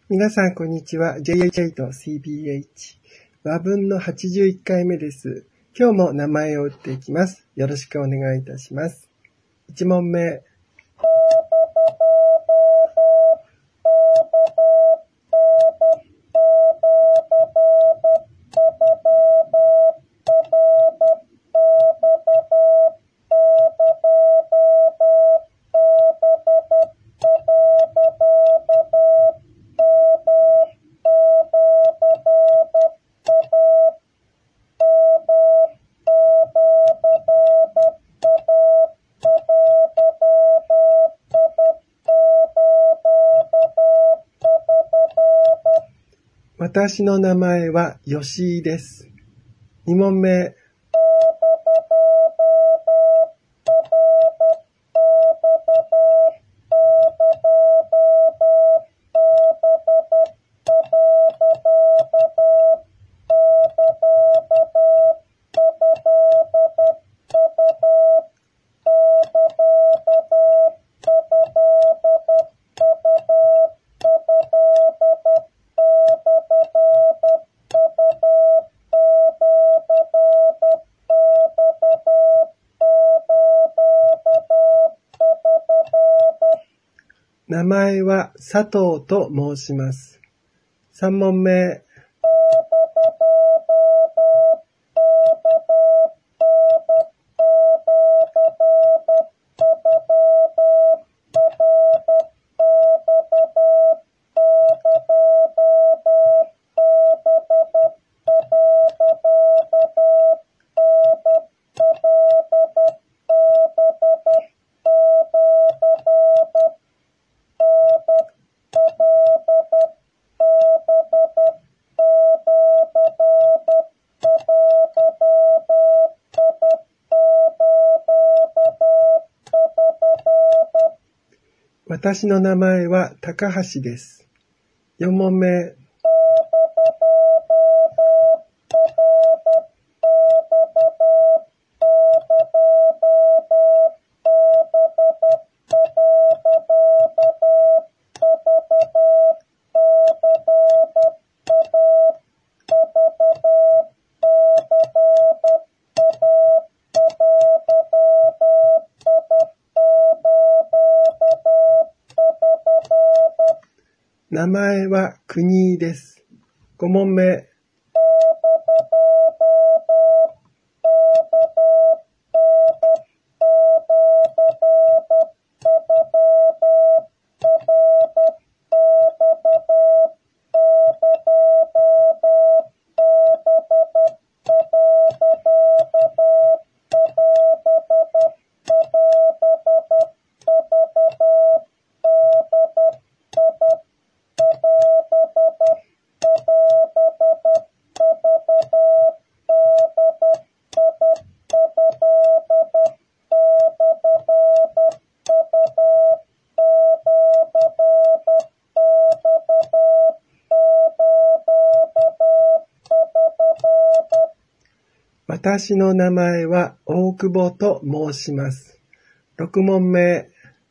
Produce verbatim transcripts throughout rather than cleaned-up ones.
皆さんこんにちは。ジェイエイチエイトシービーエイチ 和文のはちじゅういっかいめです。今日も名前を打っていきます。よろしくお願いいたします。いち問目。私の名前は吉井です。に問目。名前は佐藤と申します。さん問目。私の名前は高橋です。よん問目。名前は国井です。ご問目。私の名前は大久保と申します。ろく問目。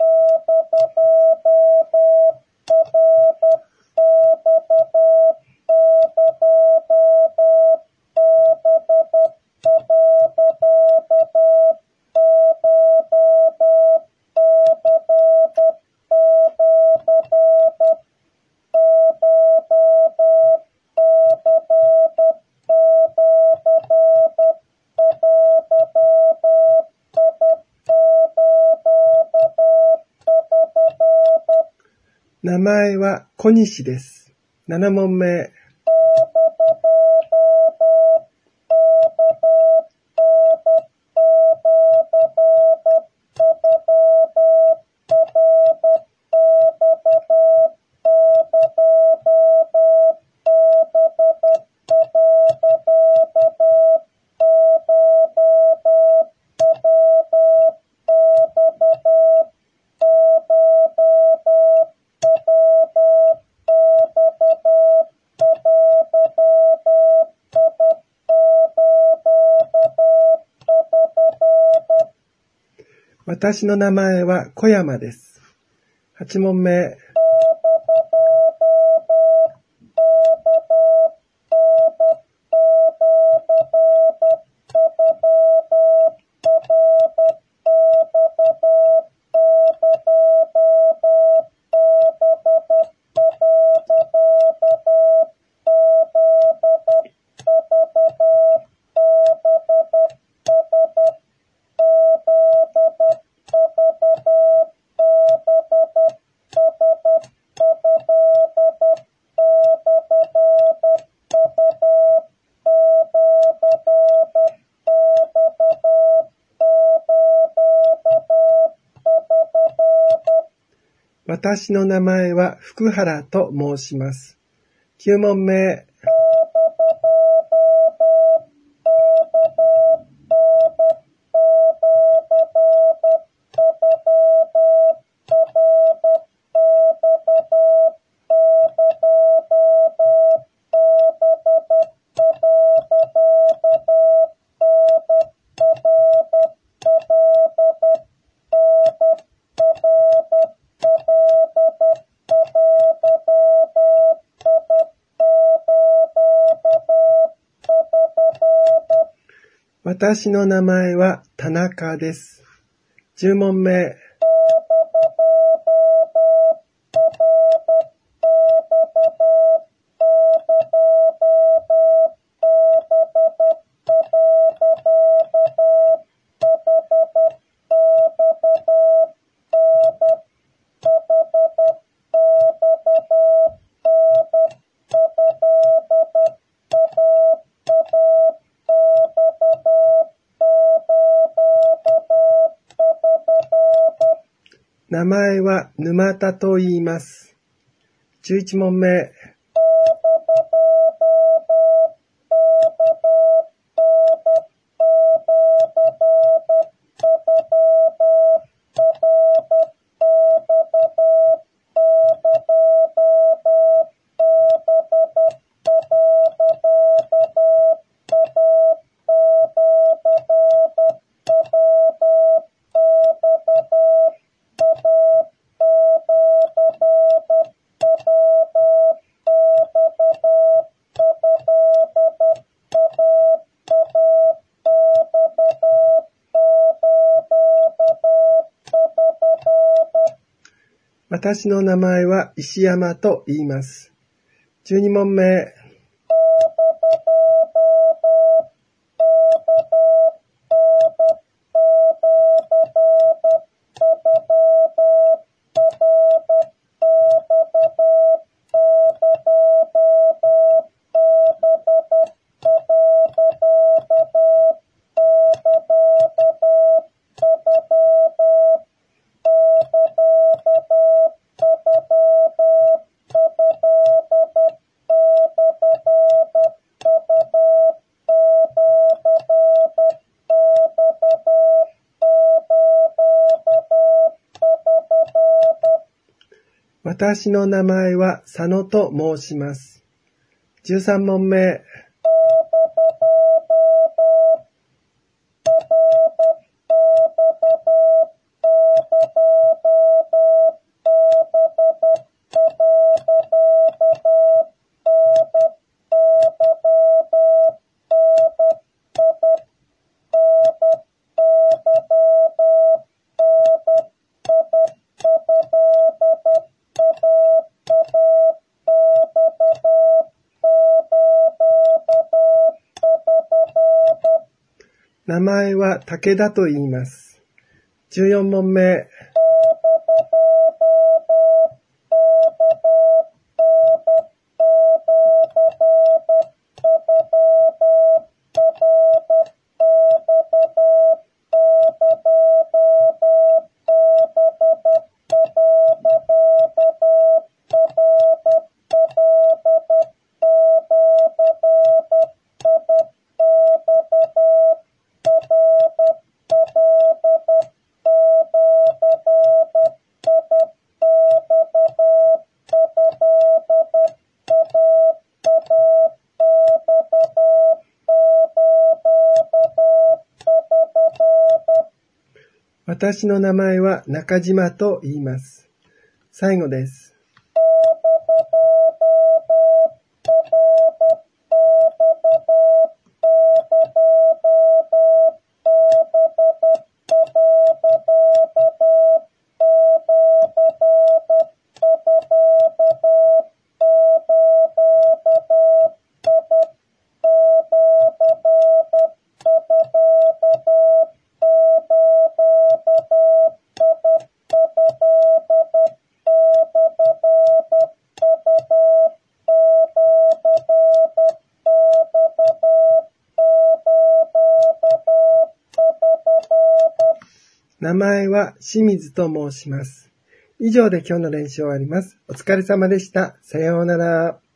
名前は小西です。なな問目。私の名前は小山です。はち問目。 私の名前は福原と申します。きゅう問目。私の名前は田中です。じゅう問目。名前は沼田と言います。じゅういち問目。私の名前は石山と言います。じゅうに問目。私の名前は佐野と申します。じゅうさん問目。名前は武田と言います。じゅうよん問目。私の名前は中島と言います。最後です。名前は清水と申します。 以上で今日の練習を終わります。お疲れ様でした。さようなら。